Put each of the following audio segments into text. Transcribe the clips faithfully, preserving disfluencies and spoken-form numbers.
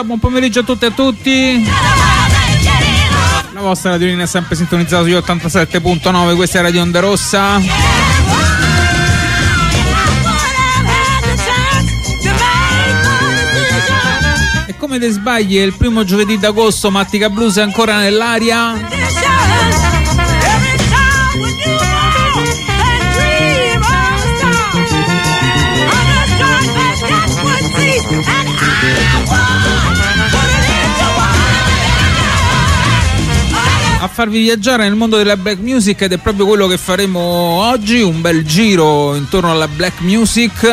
buon pomeriggio a tutti e a tutti. La vostra radiolina è sempre sintonizzata sugli ottantasette virgola nove, questa è Radio Onda Rossa. E come te sbagli, è il primo giovedì d'agosto, Mattica Blues è ancora nell'aria. A farvi viaggiare nel mondo della black music, ed è proprio quello che faremo oggi, un bel giro intorno alla black music.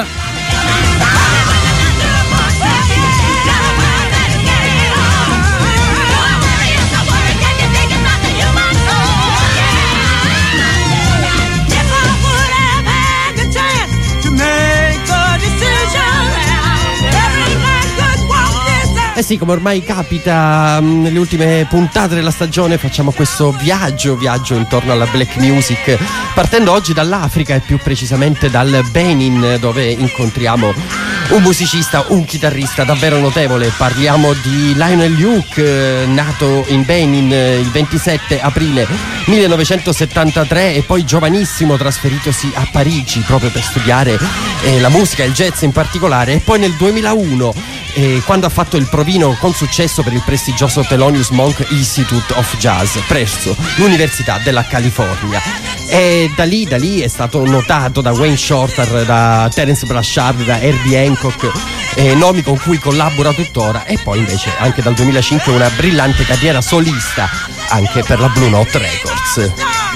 Eh sì, come ormai capita mh, nelle ultime puntate della stagione, facciamo questo viaggio, viaggio intorno alla black music, partendo oggi dall'Africa e più precisamente dal Benin, dove incontriamo un musicista, un chitarrista davvero notevole. Parliamo di Lionel Luke, eh, nato in Benin eh, il ventisette aprile millenovecentosettantatré e poi giovanissimo trasferitosi a Parigi proprio per studiare eh, la musica, il jazz in particolare, e poi nel duemilauno eh, quando ha fatto il provino con successo per il prestigioso Thelonious Monk Institute of Jazz presso l'Università della California, e da lì, da lì è stato notato da Wayne Shorter, da Terence Blanchard, da Herbie Hancock, eh, nomi con cui collabora tuttora, e poi invece anche dal duemilacinque una brillante carriera solista anche per la Blue Note Records.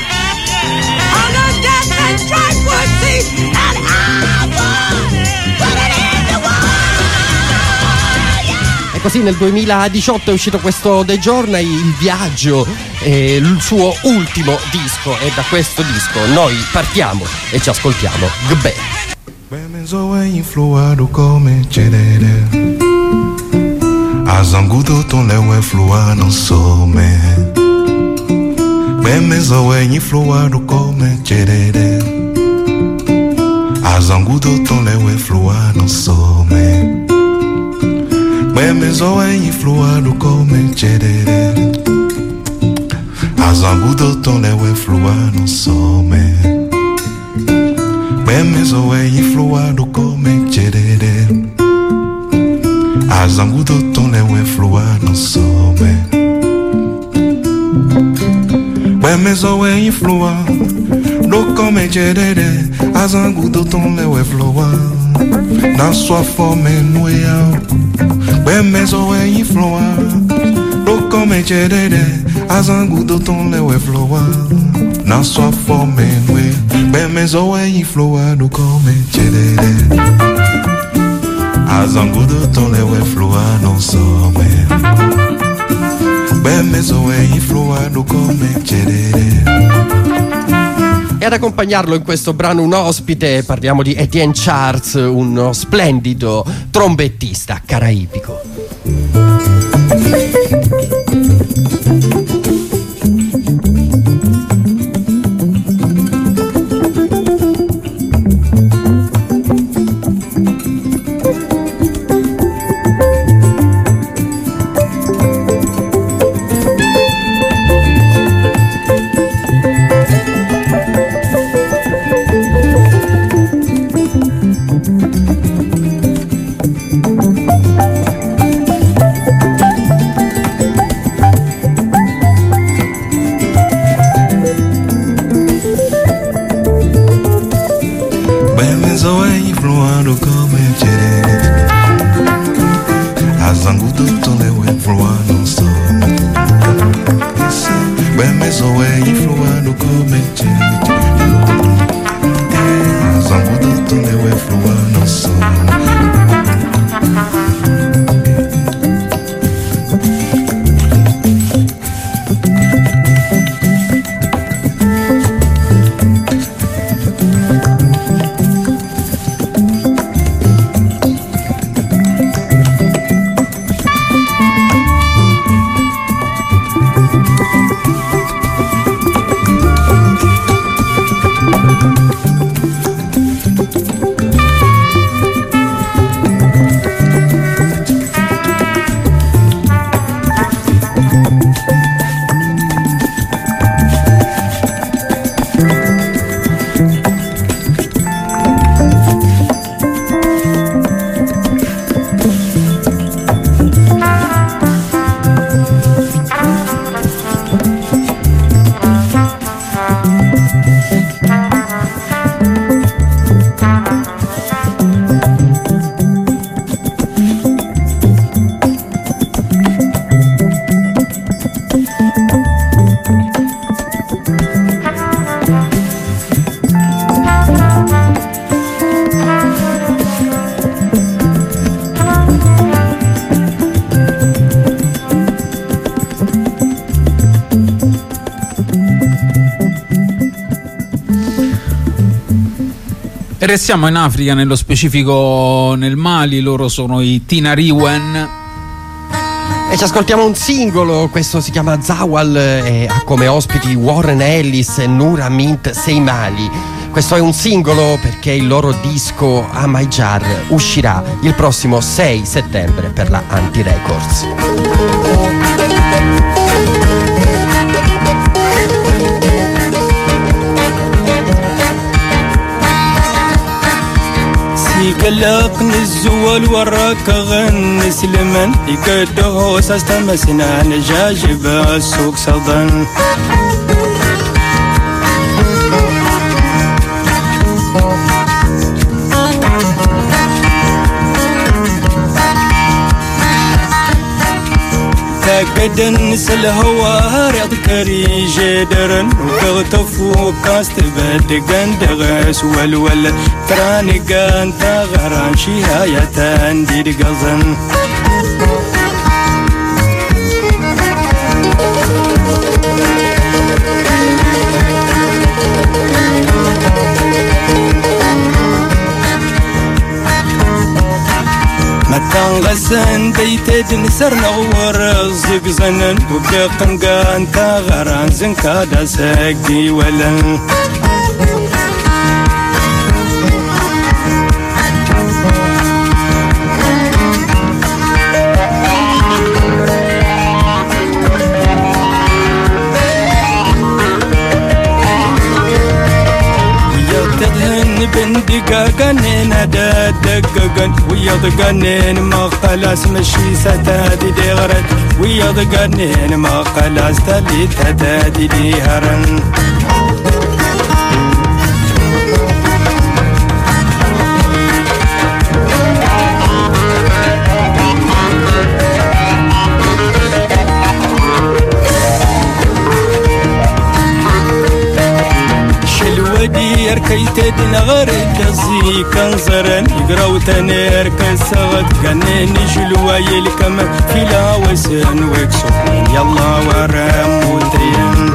E così nel duemiladiciotto è uscito questo The Journey, il viaggio, eh, il suo ultimo disco, e da questo disco noi partiamo e ci ascoltiamo Gbé. Azangudo ton lewe flua non so me. Bemezo we ni flua do come cherere. Azangudo ton lewe flua non so me. Bemezo we ni flua do come cherere. Azangudo ton lewe flua non so me. Bemezo we ni flua do come cherere. Azangudo ton lewe flua non so me. Bemezo we ni flua do come cherere. Azangudo ton lewe flua na sua fome noia. Bemezo we ni flua do come cherere. Azangudo ton lewe flua na sua fome noia. Bemezo we ni flua do come cherere. Azangudo ton lewe flua non so me. Bemezo we ni flua do come cherere. E ad accompagnarlo in questo brano un ospite, parliamo di Etienne Charles, uno splendido trombettista caraibico. restiamo in Africa, nello specifico nel Mali. Loro sono i Tinariwen e ci ascoltiamo un singolo. Questo si chiama Zawal e ha come ospiti Warren Ellis e Noura Mint Seimali. Questo è un singolo perché il loro disco Amaijar uscirà il prossimo sei settembre per la Anti Records. يقلقني الزول وراك غن سلمن يقده ساستمسنا نجاجب السوق صدن قدن سلهوا رياض كري جدرن وكغتفو كاست بدقن دغس والول تراني قان تغران شهايتان دي دقزن متان غسن بيتد نسرنا ورزق زنن وبدقن قان تغران زنكا دا ساقي ولن بندقاقنين هدا دقاقن ويضقنين ما خلاص مشي ستادي دي غرد ويضقنين ما خلاص تالي تدادي دي هرن يركيت نغرد زي كنزرن يقراو تنير كسغت كنين جلواي الكم في لاوسن وكسوين يلا ورم وترين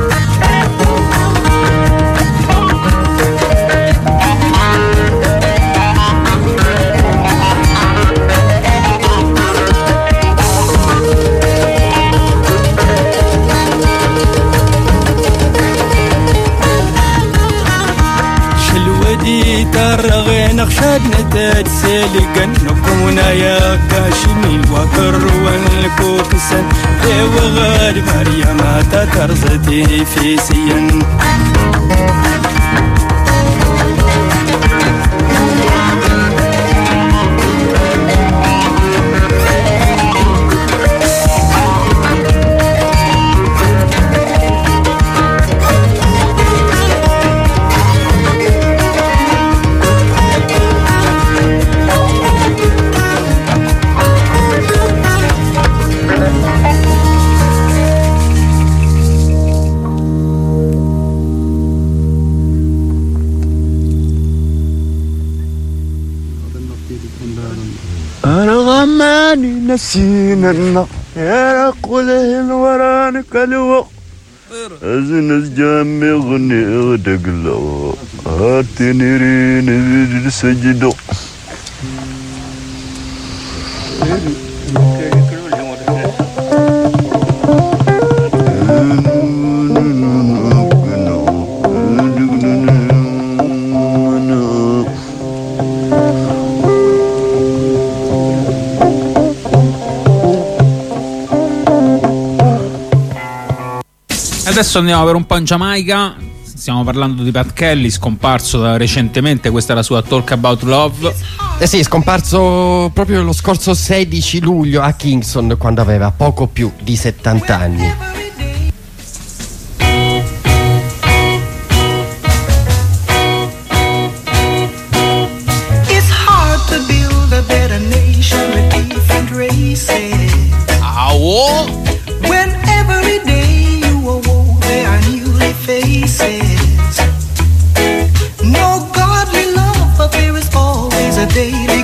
ترغين اخشاد نتاج سيلقن نكونا يا كاشمين وكر والكوكسن وغاد مريم تترزتي في سين نسينا يا قوله الوران كلو أزنس جامي غني غدقلو هاتني رين سجدو Adesso andiamo per un po' in Giamaica. Stiamo parlando di Pat Kelly, scomparso da recentemente. Questa è la sua Talk About Love. Eh sì, scomparso proprio lo scorso sedici luglio a Kingston, quando aveva poco più di settanta anni. It's hard to build a better nation with different races. Awo! When every day faces, no godly love, but there is always a daily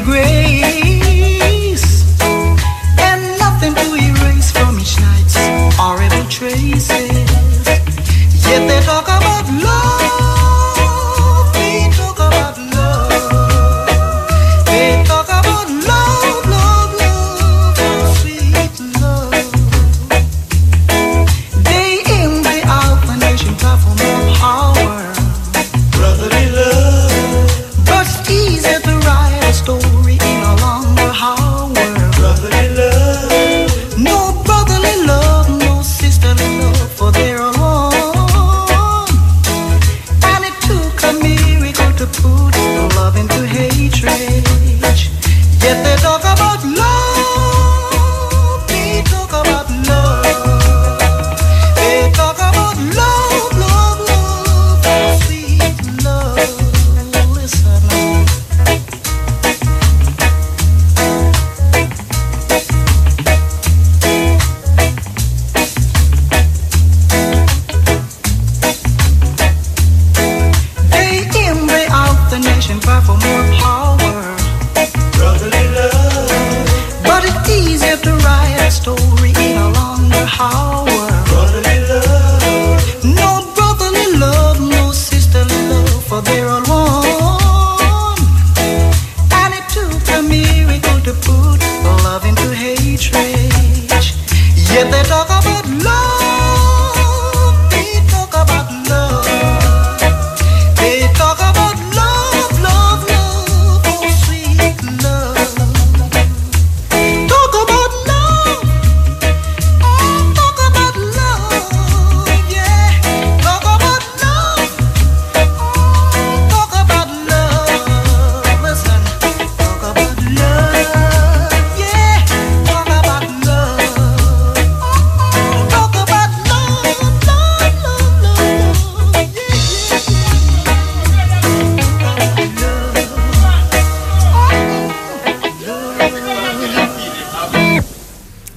grace, and nothing to erase from each night's horrible truth.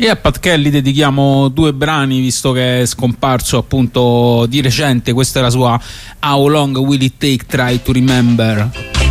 E a Pat Kelly dedichiamo due brani, visto che è scomparso appunto di recente. Questa è la sua How Long Will It Take, Try to Remember.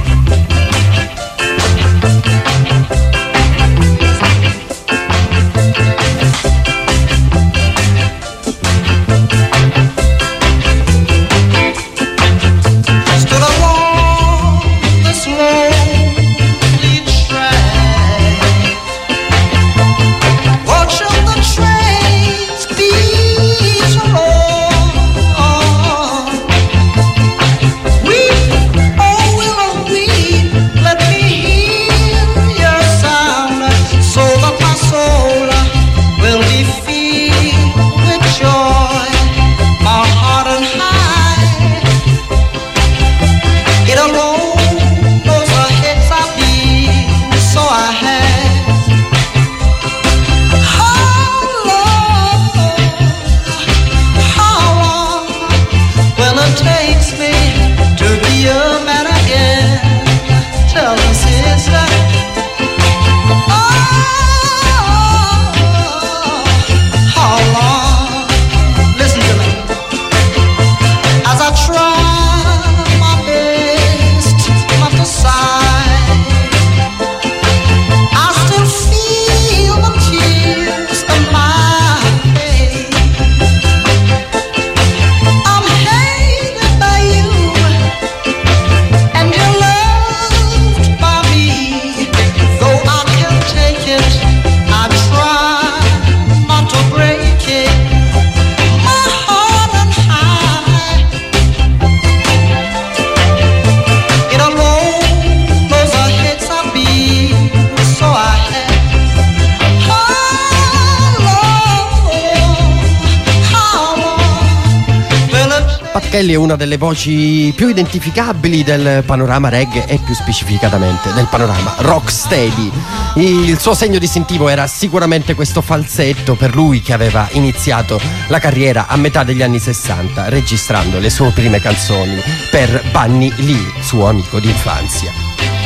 Kelly è una delle voci più identificabili del panorama reggae e più specificatamente del panorama rocksteady. Il suo segno distintivo era sicuramente questo falsetto, per lui che aveva iniziato la carriera a metà degli anni sessanta registrando le sue prime canzoni per Bunny Lee, suo amico d'infanzia.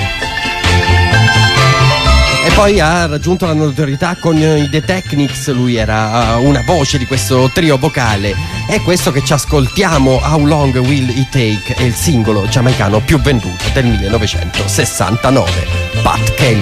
E poi ha raggiunto la notorietà con i The Technics, lui era una voce di questo trio vocale. È questo che ci ascoltiamo, How Long Will It Take, è il singolo giamaicano più venduto del millenovecentosessantanove, Pat Kelly.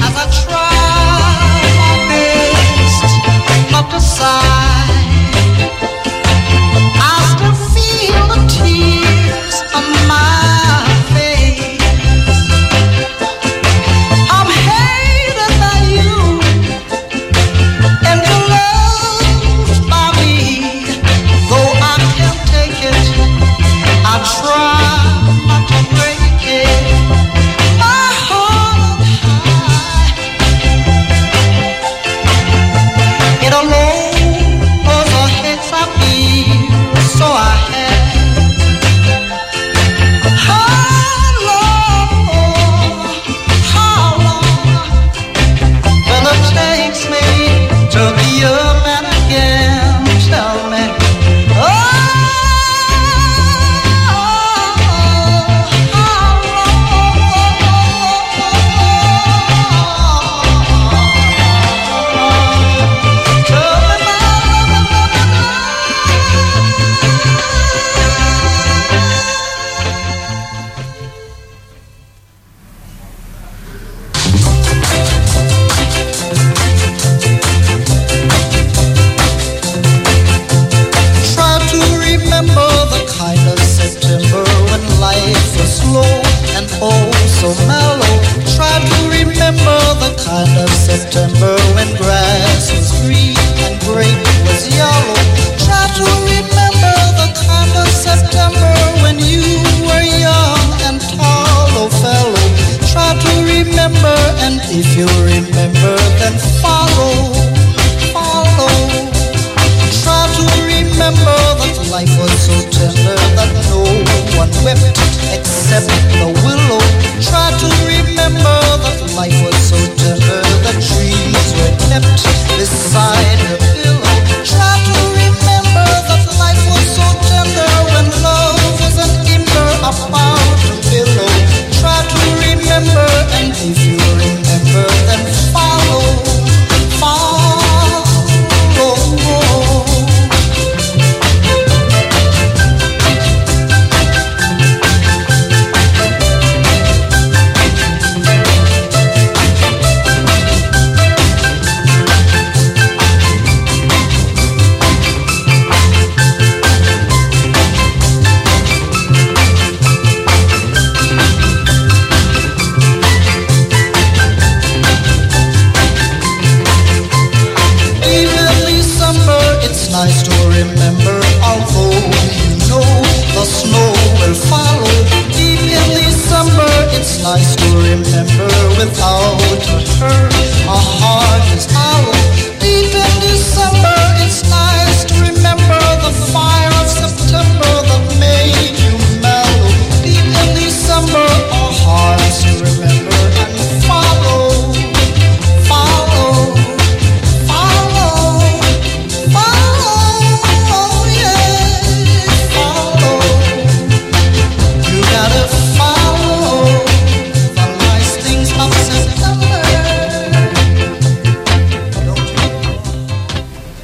If you remember, then follow.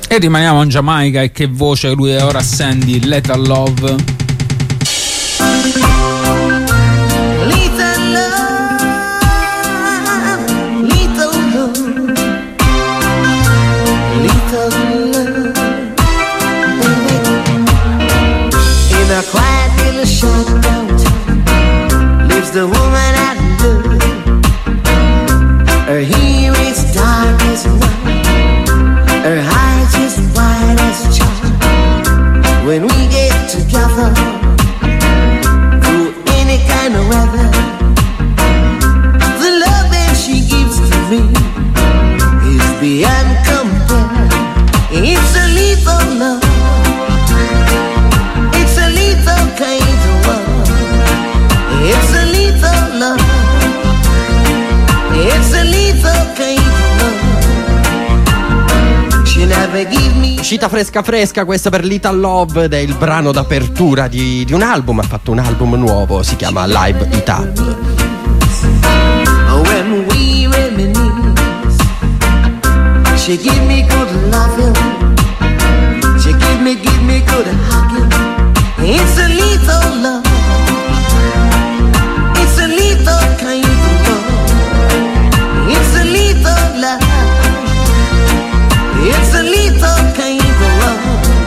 E rimaniamo in Giamaica. E che voce, lui è ora Sandy, Lethal Love. The woman I love, her hair is dark as night, her eyes is white as chalk. When we get together, through any kind of weather, the love that she gives to me is beyond compare. It's a lethal love, it's a lethal kind of love, it's a lethal love, it's a lethal kind of love. She never give me. Uscita fresca fresca questa per Lethal Love ed è il brano d'apertura di, di un album. Ha fatto un album nuovo, si chiama Live It Up. When we reminisce, she give me good loving, she give me, give me good hugging. It's a lethal love, it's a lethal kind of love, it's a lethal love, it's a lethal kind of love.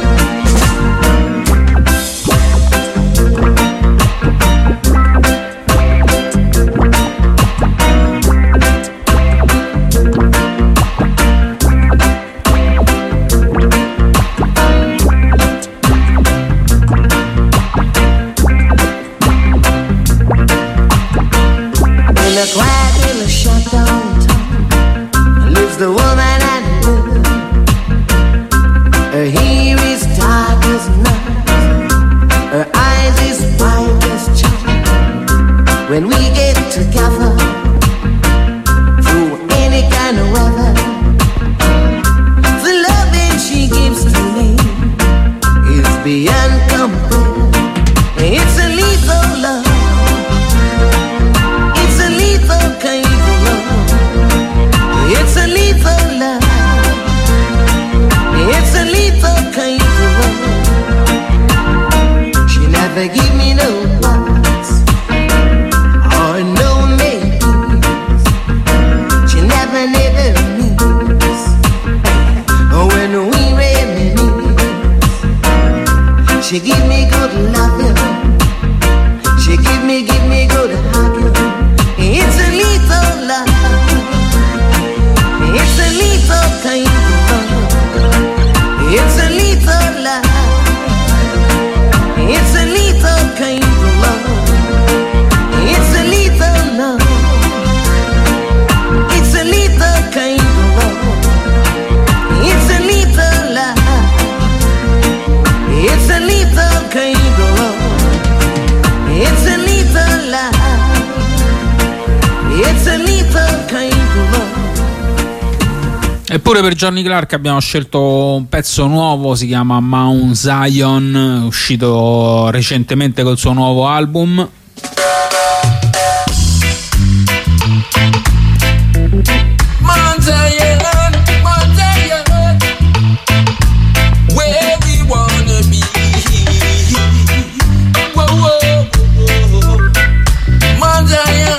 In a quiet little shutdown town lives the woman I love. Her hair is dark as night, her eyes is white as chalk. When we get together, through any kind of weather, the love that she gives to me is beyond compare. It's a lethal love, it's a lethal kind of love, it's a lethal love, it's a lethal kind of love. She never give me no buts or no maybes, she never, never leaves. When we reminisce, she give me good loving, she give me, give me good hugging. It's a lethal love, it's a lethal kind of love, it's a lethal love, it's a lethal kind of love, it's a lethal love, it's a lethal kind of love, it's a lethal love, it's a lethal kind of love, it's a lethal love, it's a lethal kind of love. Eppure per Johnny Clark abbiamo scelto un pezzo nuovo, si chiama Mount Zion, uscito recentemente col suo nuovo album. Mount Zion, Mount Zion, where we wanna be. Whoa, whoa, whoa. Mount Zion.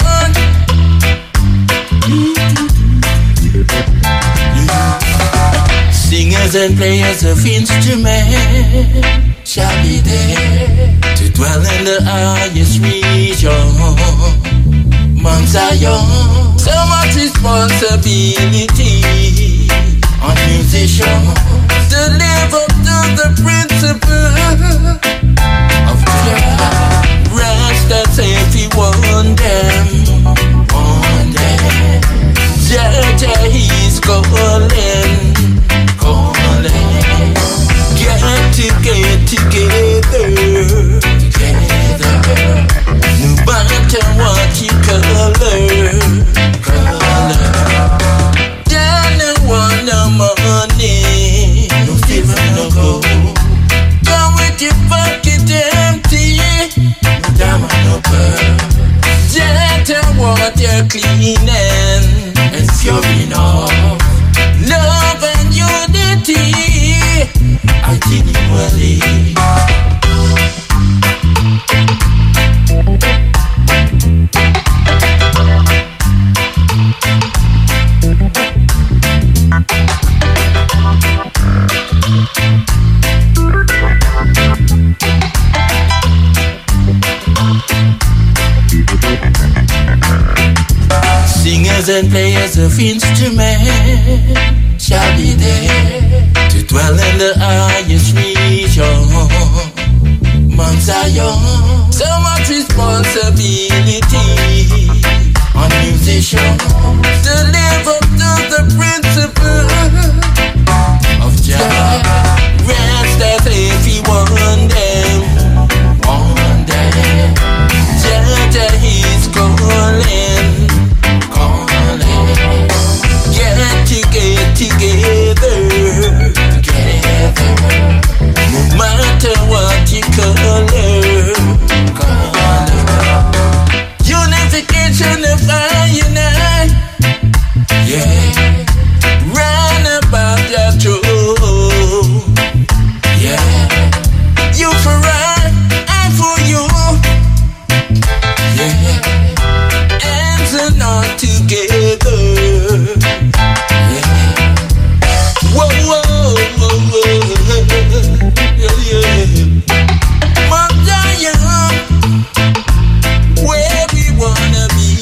Singers and players of instruments shall be there to dwell in the highest region. Mount Zion, so much responsibility on musicians to live up to the principle of prayer. Rest as if he won them, won them. Jah, he's calling, calling. Get to get together, together. No matter what you color, color. Charlie. Singers and players of instruments shall be there to dwell in the highest region, Mount Zion. So much responsibility on musicians to live up to the principle of Jah. Rest as if he won them, won them. Jah, Jah, he's calling. Get to get together, together. No matter what you color, color. Unification of I and I, yeah. Run about your truth, yeah. You for I, I for you, yeah. Hands are not together. Whoa, whoa, whoa, whoa, yeah, yeah. Mount Zion, where we wanna be.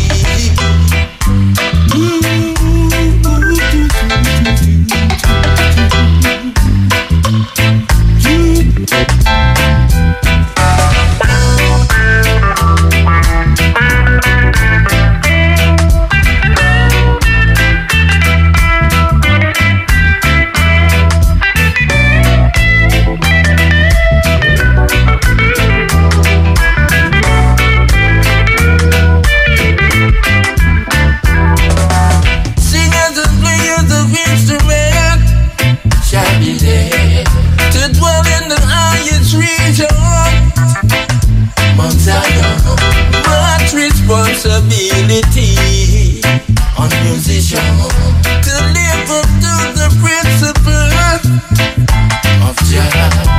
Responsibility on musicians to live up to the principle of Jah.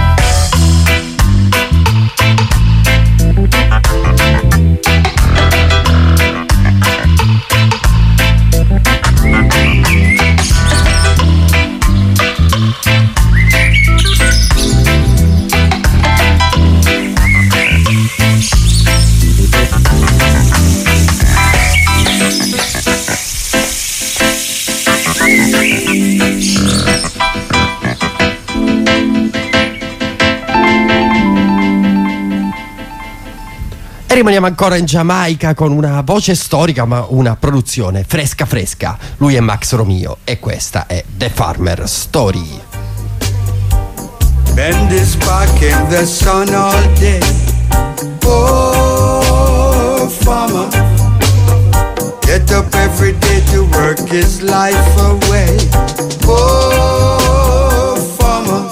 E rimaniamo ancora in Giamaica con una voce storica ma una produzione fresca fresca. Lui è Max Romeo e questa è The Farmer Story. Bend his back in the sun all day. Oh, farmer, get up every day to work his life away. Oh, farmer,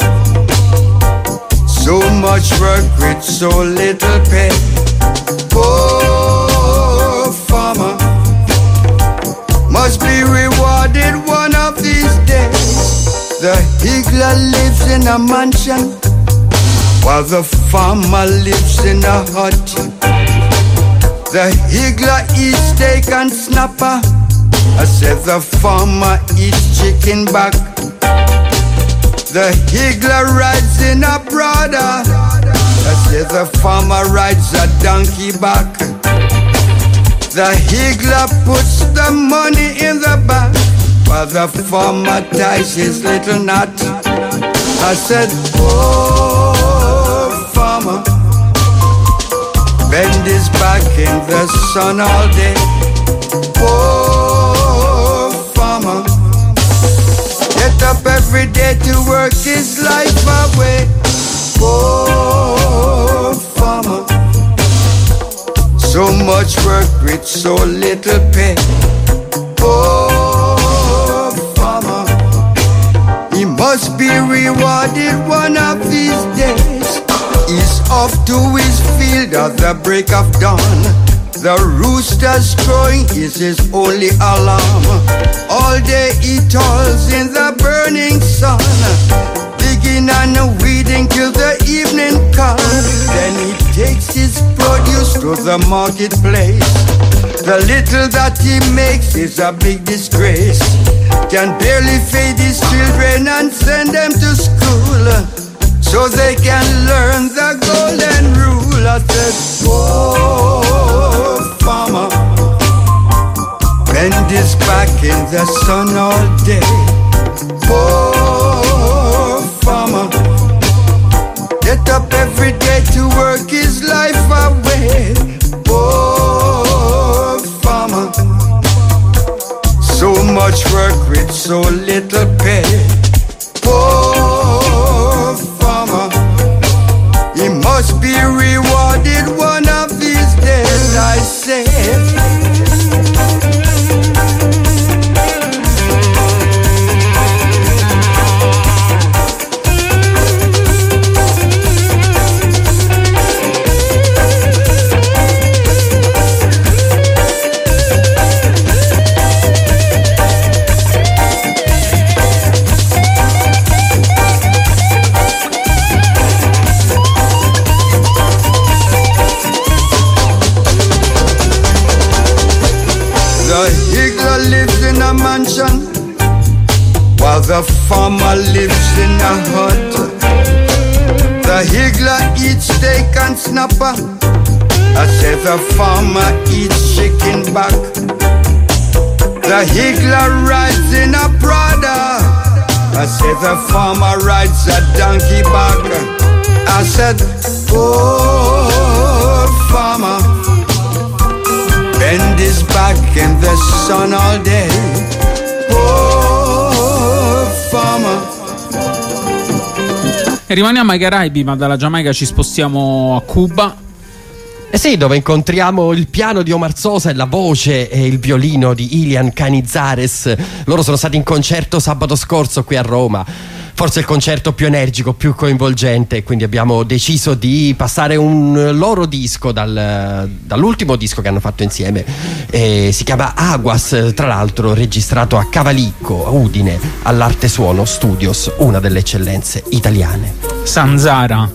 so much work with so little pay. Oh, farmer, must be rewarded one of these days. The higgler lives in a mansion, while the farmer lives in a hut. The higgler eats steak and snapper, I said the farmer eats chicken back. The higgler rides in a brother, I said the farmer rides a donkey back. The higgler puts the money in the bag, while the farmer ties his little knot. I said, oh, farmer, bend his back in the sun all day. Oh, farmer, get up every day to work his life away. Oh, farmer, so much work with so little pay. Oh, farmer, he must be rewarded one of these days. He's off to his field at the break of dawn. The rooster's crowing is his only alarm. All day he toils in the burning sun, digging a and weeding till the evening comes. Then he takes his produce to the marketplace. The little that he makes is a big disgrace. Can barely feed his children and send them to school, so they can learn the golden rule. I said, oh, farmer, bend his back in the sun all day. Oh, farmer, get up every day to work his life away. Oh, farmer, so much work with so little pay. Oh, farmer, he must be rewarded one of these days, I say. While the farmer lives in a hut, the higgler eats steak and snapper. I say the farmer eats chicken back. The higgler rides in a Prada. I say the farmer rides a donkey back. I said, oh, farmer, bend his back in the sun all day. E rimaniamo ai Caraibi, ma dalla Giamaica ci spostiamo a Cuba. Eh sì, dove incontriamo il piano di Omar Sosa e la voce e il violino di Ilian Canizares. Loro sono stati in concerto sabato scorso qui a Roma. Forse il concerto più energico, più coinvolgente, quindi abbiamo deciso di passare un loro disco dal, dall'ultimo disco che hanno fatto insieme. E si chiama Aguas, tra l'altro registrato a Cavalicco, a Udine, all'Arte Suono Studios, una delle eccellenze italiane. Sanzara.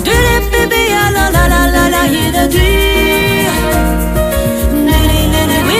We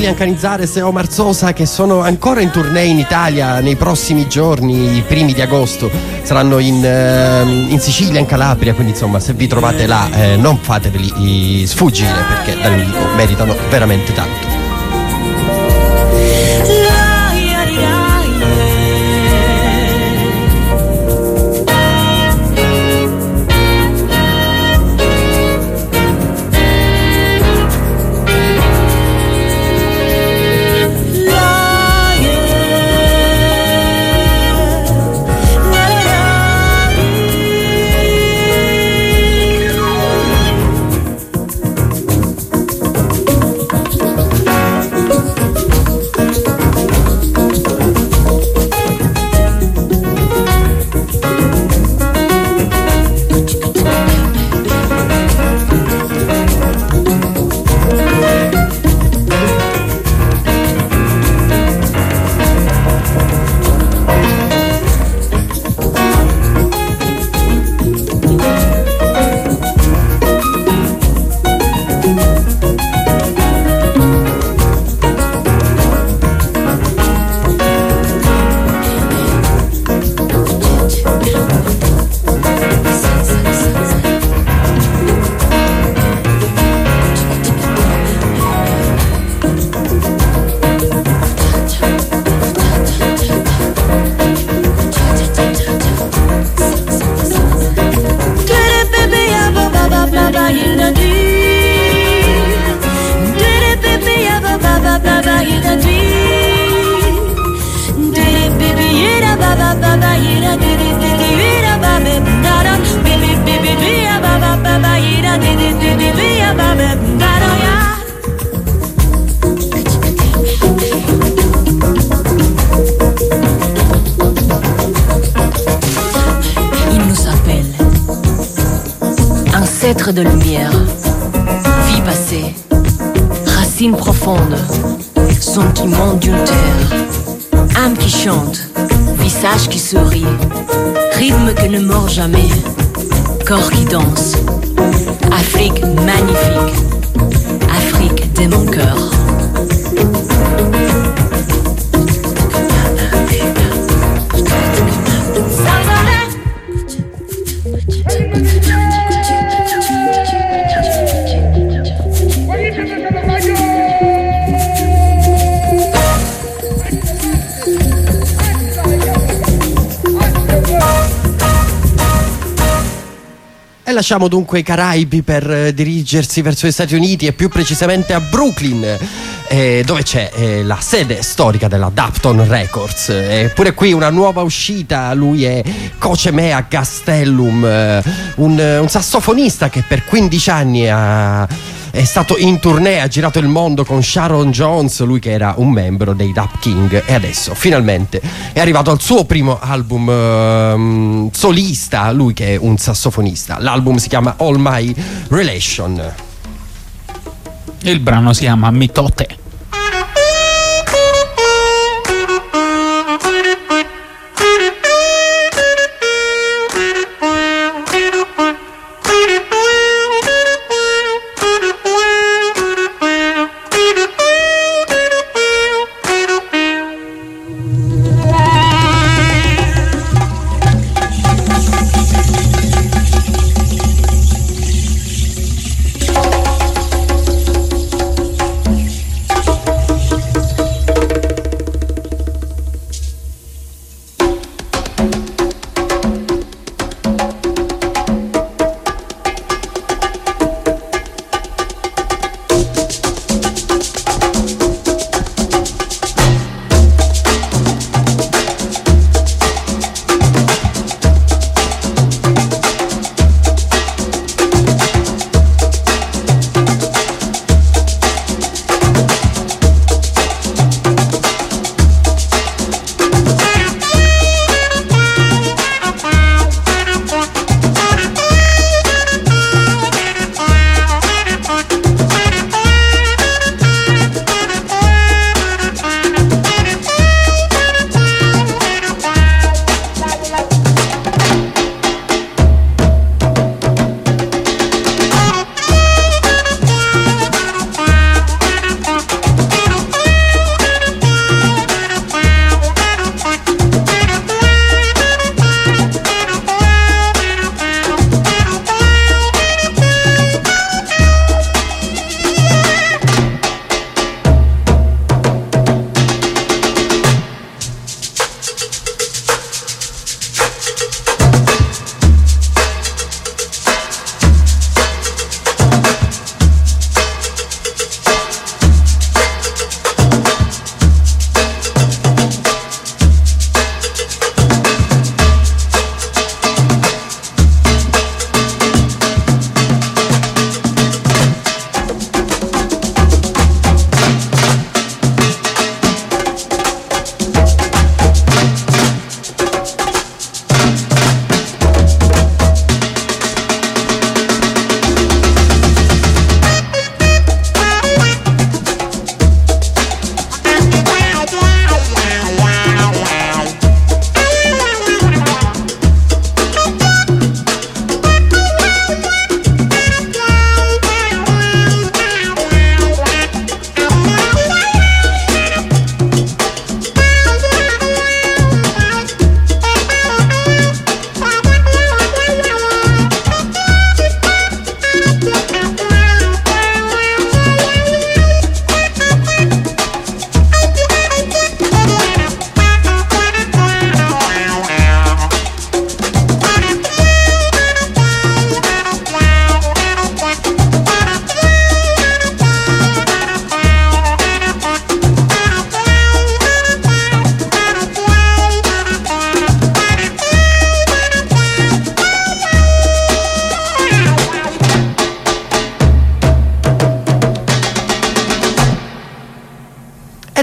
Lilian Canizares e Omar Sosa, che sono ancora in tournée in Italia nei prossimi giorni, i primi di agosto. Saranno in, uh, in Sicilia, in Calabria, quindi insomma se vi trovate là eh, non fateveli sfuggire, perché dal vivo meritano veramente tanto. Ancêtre de lumière, vie passée, racines profondes, son qui monte d'une terre, âme qui chante, visage qui sourit, rythme qui ne mord jamais, corps qui danse, Afrique magnifique, Afrique de mon cœur. Lasciamo dunque i Caraibi per eh, dirigersi verso gli Stati Uniti e più precisamente a Brooklyn, eh, dove c'è eh, la sede storica della Dapton Records. Eppure qui una nuova uscita, lui è Cocemea Castellum, eh, un, un sassofonista che per quindici anni ha... è stato in tournée, ha girato il mondo con Sharon Jones, lui che era un membro dei Dap King, e adesso finalmente è arrivato al suo primo album um, solista, lui che è un sassofonista. L'album si chiama All My Relation. Il brano si chiama Mitote.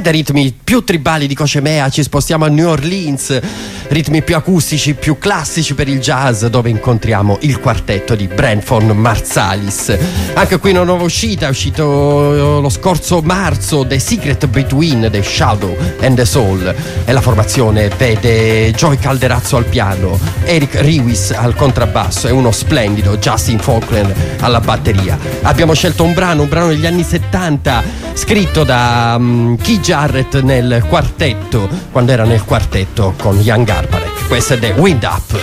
dai ritmi più tribali di Cocemea ci spostiamo a New Orleans, ritmi più acustici, più classici per il jazz, dove incontriamo il quartetto di Branford Marsalis. Anche qui una nuova uscita, è uscito lo scorso marzo, The Secret Between the Shadow and the Soul, e la formazione vede Joey Calderazzo al piano, Eric Riwis al contrabbasso e uno splendido Justin Falkland alla batteria. Abbiamo scelto un brano, un brano degli anni settanta, scritto da um, Keith Jarrett nel quartetto, quando era nel quartetto con Young Garbarek. Questo è The Wind Up.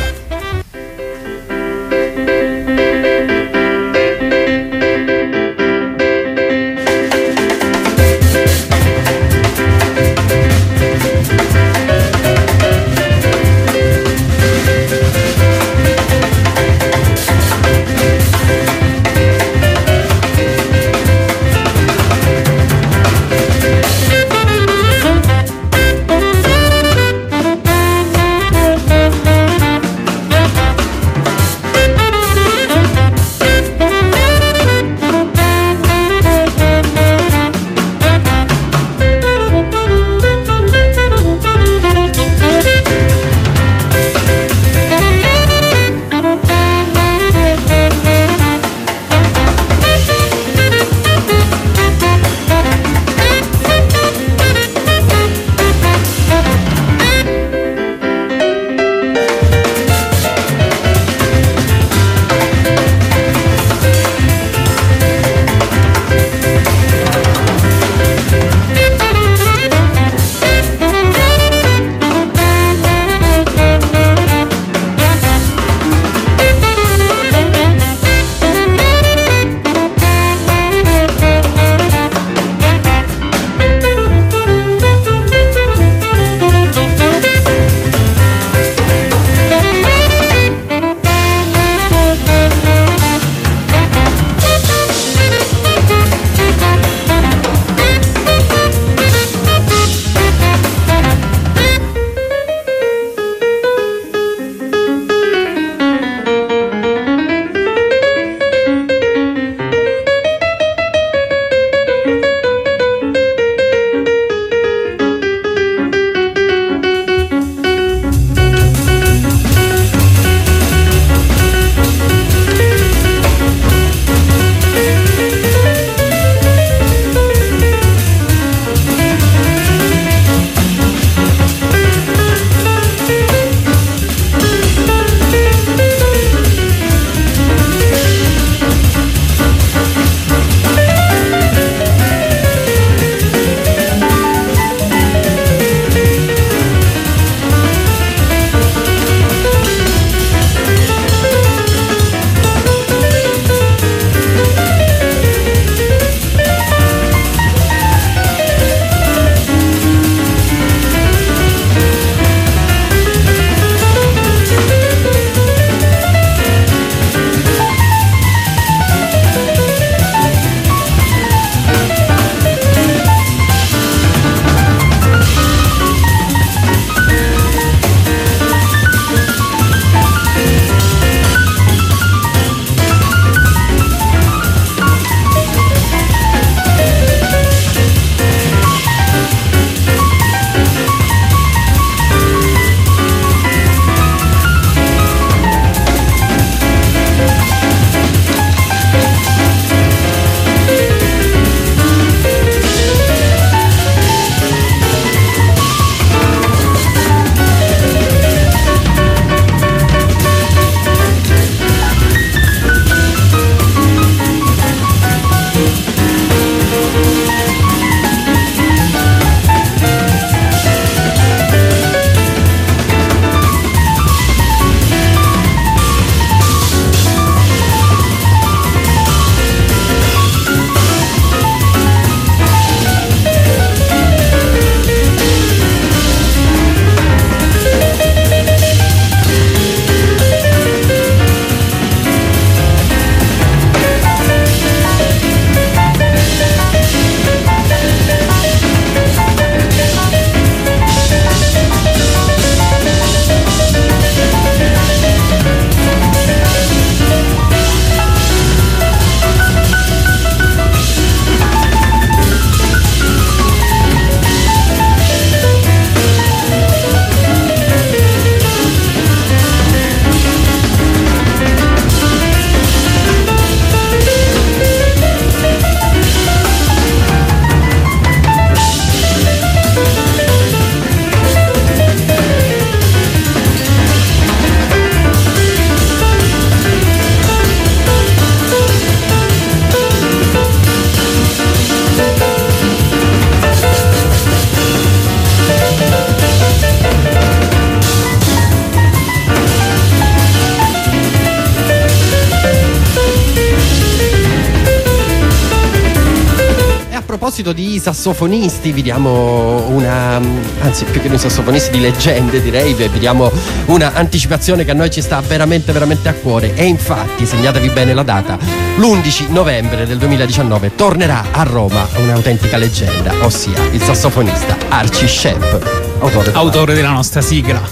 proposito di sassofonisti, vi diamo una, anzi più che noi sassofonisti, di leggende direi, vi diamo una anticipazione che a noi ci sta veramente veramente a cuore. E infatti, segnatevi bene la data, l'undici novembre del duemiladiciannove tornerà a Roma un'autentica leggenda, ossia il sassofonista Archie Shepp, autore, autore della nostra sigla.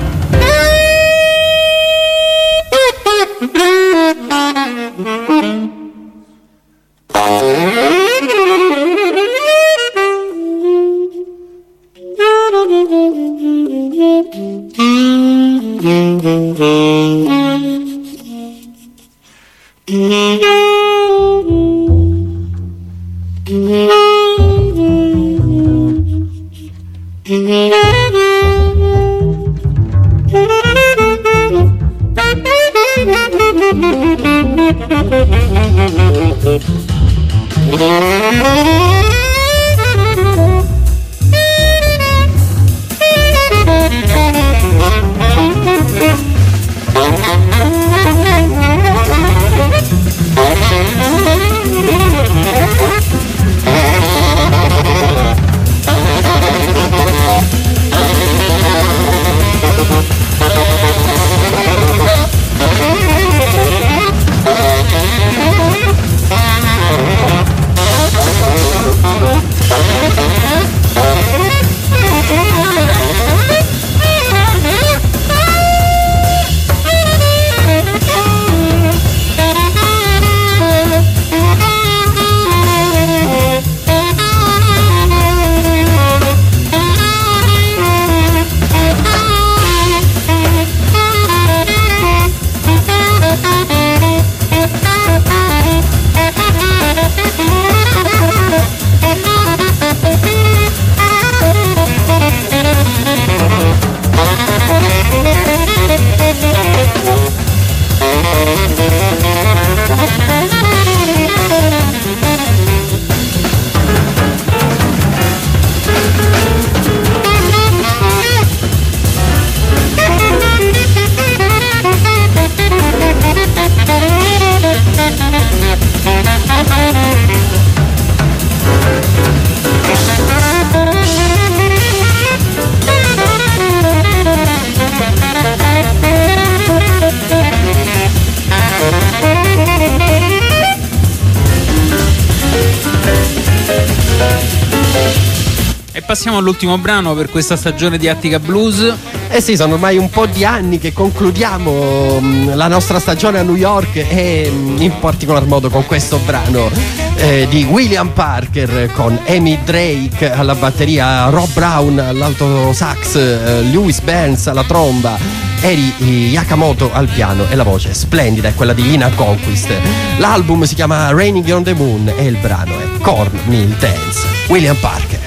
Passiamo all'ultimo brano per questa stagione di Attica Blues. Eh sì, sono ormai un po' di anni che concludiamo mh, la nostra stagione a New York e mh, in particolar modo con questo brano eh, di William Parker con Amy Drake alla batteria, Rob Brown all'alto sax, eh, Lewis Burns alla tromba, Eri Yakamoto al piano e la voce splendida è quella di Lina Conquist. L'album si chiama Raining on the Moon e il brano è Corn Meal Dance. William Parker.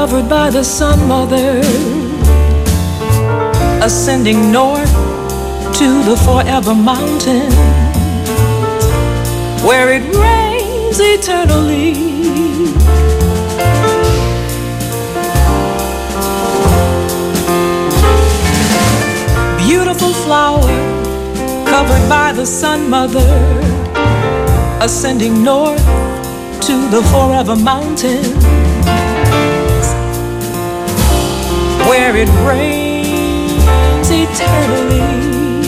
covered by the sun, mother, ascending north to the forever mountain, where it rains eternally. Beautiful flower, covered by the sun, mother, ascending north to the forever mountains, where it rains eternally.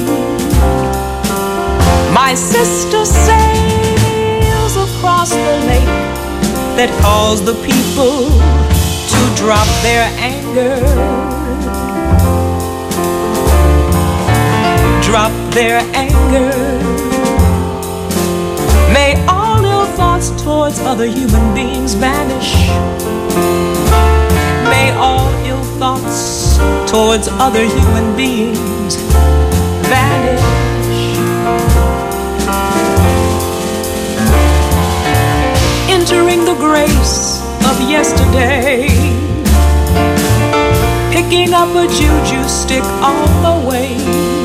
My sister sails across the lake that calls the people to drop their anger, drop their anger. May all ill thoughts towards other human beings vanish. May all ill thoughts towards other human beings vanish. Entering the grace of yesterday, picking up a juju stick on the way.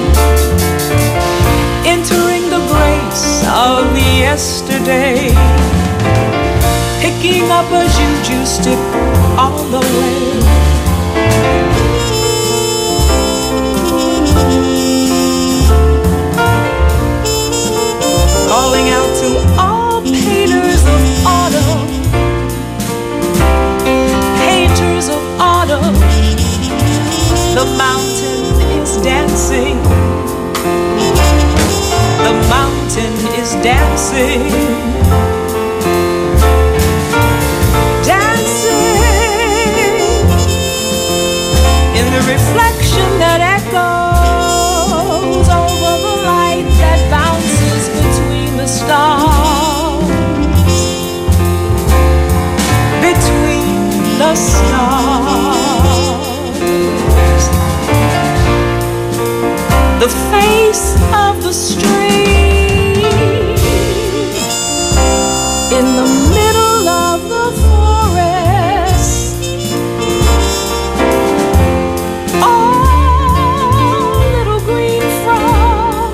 Entering the grace of yesterday, picking up a juju stick on the way. Calling out to all painters of autumn, painters of autumn, the mountain is dancing, the mountain is dancing, dancing in the reflection that echoes over the light that bounces between the stars, between the stars. The face of the stream in the middle of the forest, oh, little green frog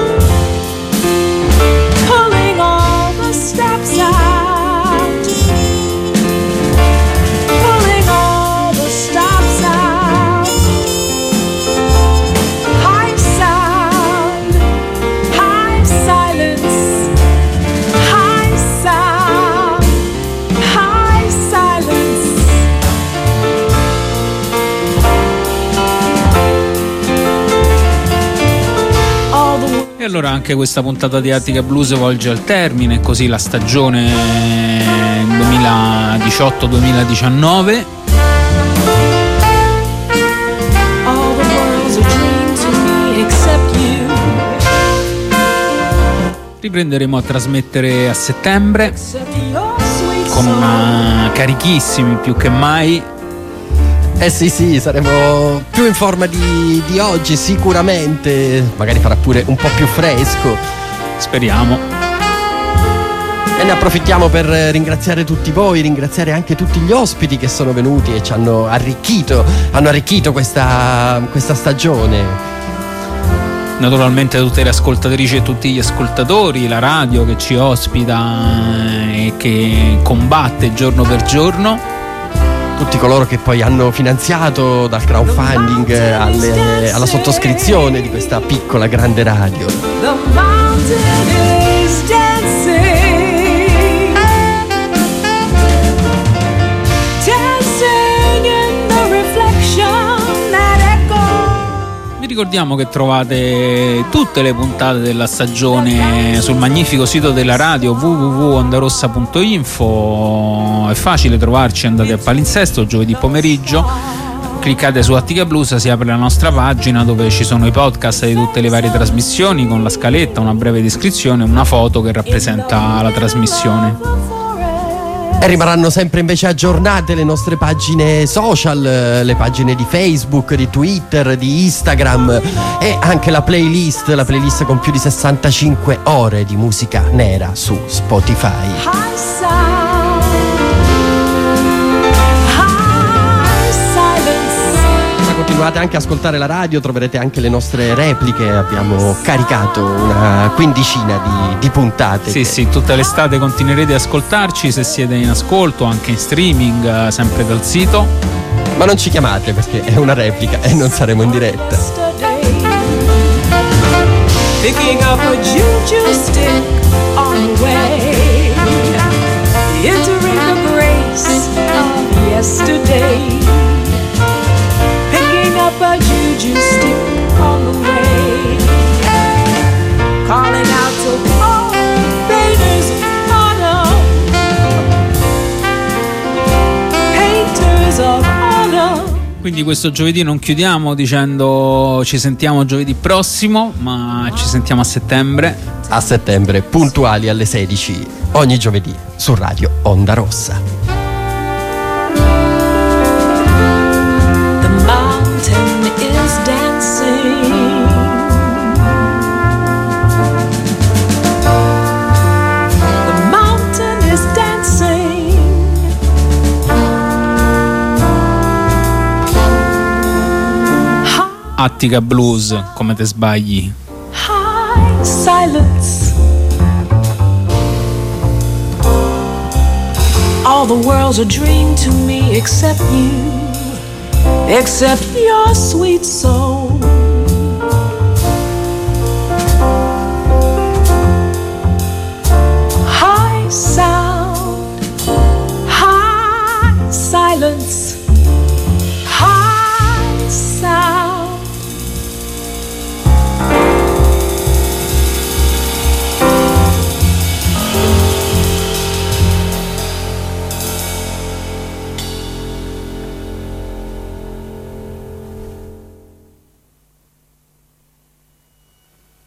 pulling all the steps out, pulling all the stops out. High sound, high silence, high sound, high silence. All the world. E allora anche questa puntata di Attica Blues volge al termine, così la stagione duemiladiciotto duemiladiciannove. All the world's a dream to me except you. Riprenderemo a trasmettere a settembre Except your sweet con soul. una carichissimi più che mai. Eh sì sì, saremo più in forma di, di oggi sicuramente. Magari farà pure un po' più fresco. Speriamo. E ne approfittiamo per ringraziare tutti voi, ringraziare anche tutti gli ospiti che sono venuti e ci hanno arricchito, hanno arricchito questa, questa stagione. Naturalmente tutte le ascoltatrici e tutti gli ascoltatori, la radio che ci ospita e che combatte giorno per giorno. Tutti coloro che poi hanno finanziato dal crowdfunding alle, alla sottoscrizione di questa piccola grande radio. The mountain is dancing, dancing in the reflection that echoes. Vi ricordiamo che trovate tutte le puntate della stagione sul magnifico sito della radio w w w punto ondarossa punto info. È facile trovarci, andate a palinsesto giovedì pomeriggio, cliccate su Attica Blues, si apre la nostra pagina dove ci sono i podcast di tutte le varie trasmissioni con la scaletta, una breve descrizione, una foto che rappresenta la trasmissione. E rimarranno sempre invece aggiornate le nostre pagine social, le pagine di Facebook, di Twitter, di Instagram e anche la playlist, la playlist con più di sessantacinque ore di musica nera su Spotify. High sound, high continuate anche a ascoltare la radio, troverete anche le nostre repliche. Abbiamo caricato una quindicina di, di puntate. Sì, che... sì, tutta l'estate continuerete ad ascoltarci se siete in ascolto, anche in streaming, sempre dal sito. Ma non ci chiamate perché è una replica e non saremo in diretta. Picking up a juju stick on the way, entering the grace of yesterday. Picking up a juju stick on the way, calling out to all painters of honor, painters of honor. Quindi questo giovedì non chiudiamo dicendo ci sentiamo giovedì prossimo, ma ci sentiamo a settembre. A settembre, puntuali alle sedici, ogni giovedì su Radio Onda Rossa. The mountain is dancing, the mountain is dancing. Attica Blues, come te sbagli. High silence. All the world's a dream to me except you, except your sweet soul. High sound, high silence.